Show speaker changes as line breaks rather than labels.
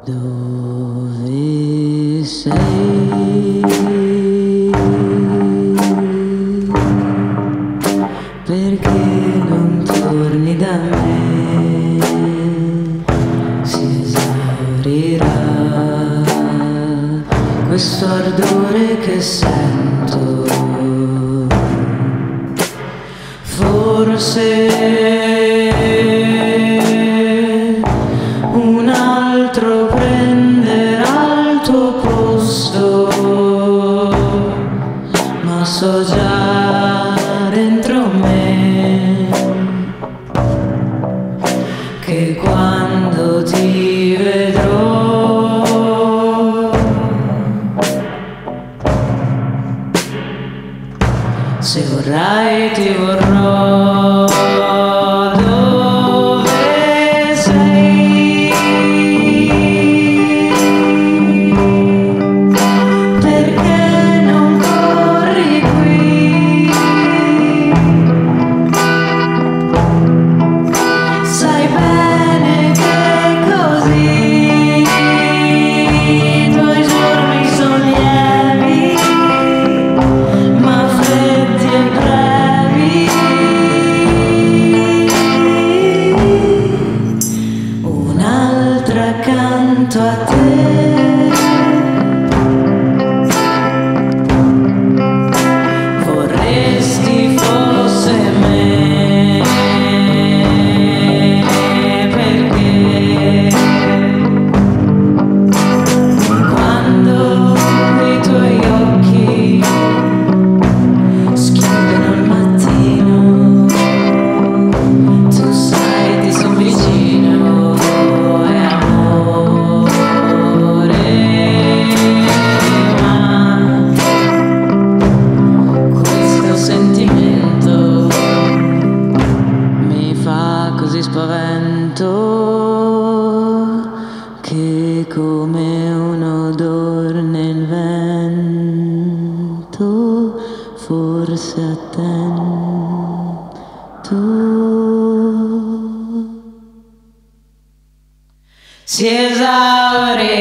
Dove sei? Perché non torni da me? Si esaurirà questo ardore che sento. Forse un altro prenderà il tuo posto, ma so già dentro me che quando ti vedrò se vorrai ti vorrò. Dove sei? Perché non corri qui? Sai bene che così i tuoi giorni sono lievi, ma freddi e brevi. Un'altra accanto a te. Vorresti fosse me, perché quando i tuoi occhi schiudono il mattino, tu sai ti son vicino e amore, ma questo sentimento mi fa così spavento che come un odor nel vento forse attento si esaurirà